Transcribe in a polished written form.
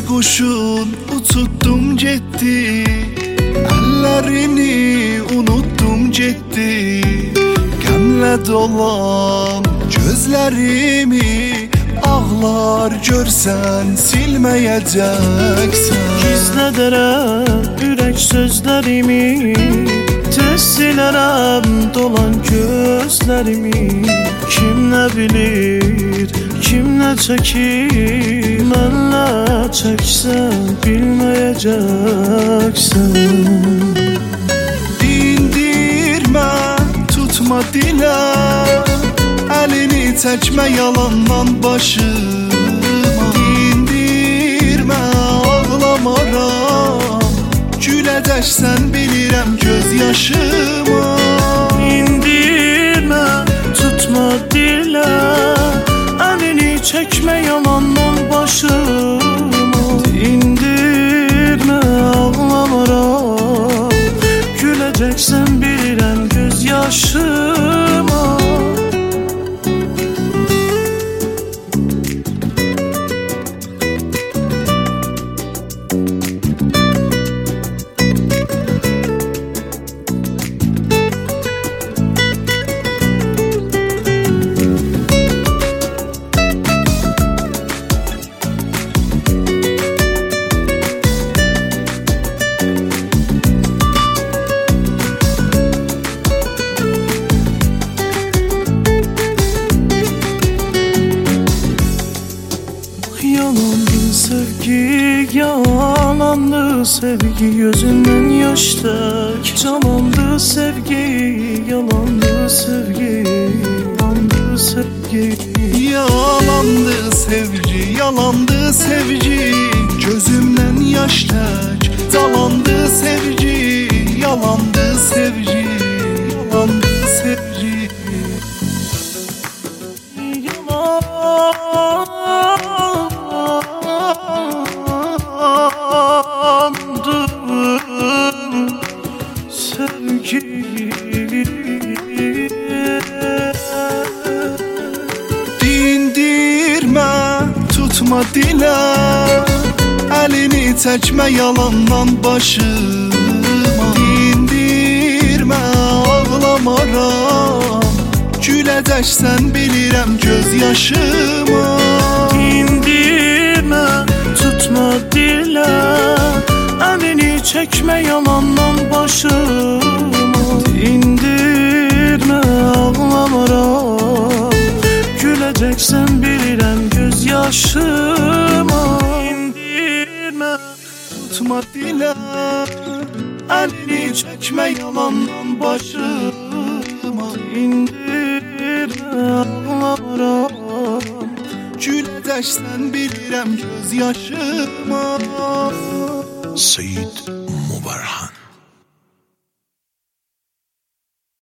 quşun uçutdum getdi, əllərini unutdum getdi. Qəmlə dolan gözlərimi, ağlar görsən silməyəcəksən. Gizlədərəm ürək sözlərimi, tez silərəm dolan gözlərimi. Kim nə bilir, kim nə çəkir, mənlə çəksən bilməyəcəksən. Dindirmə, tutma dilə, əlini çəkmə yalandan başıma. Dindirmə, ağlamaram, güləcəksən bilirəm göz yaşıma. İndirmə, tutma dilə, əlini çəkmə yalandan başıma. İndirmə, ağlamaram, güləcəksən bilirəm göz yaşıma. Yalandı sevgi, yalandı sevgi, gözünden yaş dök. Yalandı sevgi, yalandı sevgi, yalandı sevgi. Yalandı sevgi, yalandı sevgi, gözümden yaş tək. Yalandı sevgi, yalandı sevgi, yalandı sevgi. Dindirmə, tutma dilə, əlini çəkmə yalandan başıma. Dindirmə, ağlamaram, güləcəksən bilirəm göz yaşıma. Dindirmə, tutma dilə, əlini çəkmə yalandan başıma. Dindirmə, ağlamaram, güləcəksən bilirəm göz yaşıma. İndirmə, Tutma dilə, əlini çəkmə yalandan başıma. İndirmə, ağlamaram, Güləcəksən bilirəm göz yaşıma. Seyid Mubarhan.